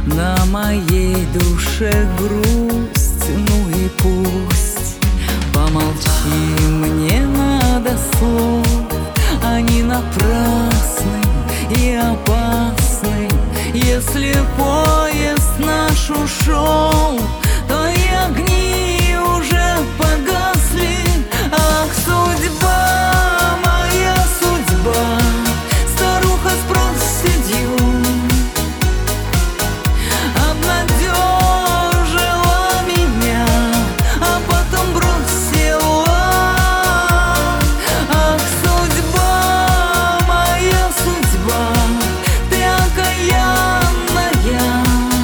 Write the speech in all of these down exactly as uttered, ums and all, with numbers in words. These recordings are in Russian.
На моей душе грусть, ну и пусть. Помолчи, мне надо слов, они напрасны и опасны. Если поезд наш ушел, то и огни уже погасли. Ах, судьба, моя судьба, старуха с проседью обнадежила меня, а потом бросила. Ах, судьба, моя судьба, ты окаянная,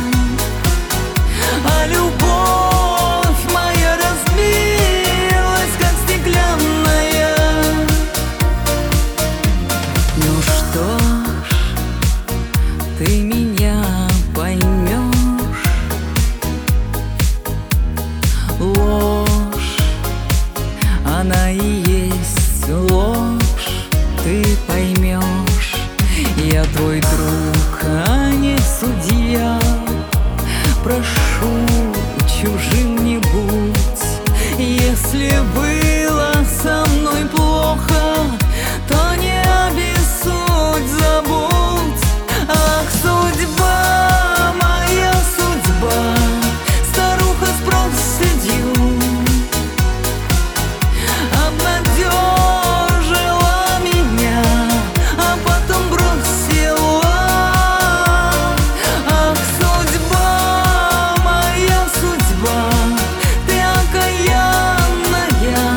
а любовь моя разбилась, как стеклянная. Ну что ж, ты меня поймешь. Ложь, она и есть ложь, ты поймешь. Я твой друг, а не судья. Прошу, чужим не будь. Если было со мной плохо, то не обессудь, забудь. Ах, судьба, моя судьба, старуха с проседью обнадежила меня, а потом бросила. Ах, судьба, моя судьба, ты окаянная,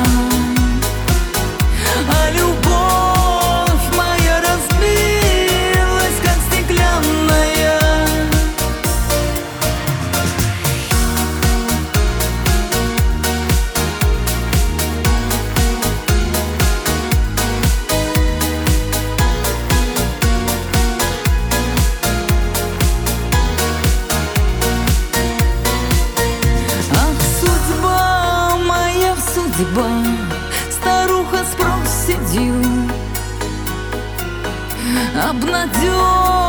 а любовь моя разбилась, как стеклянная. Ах, судьба, моя судьба, старуха с проседью обнадежила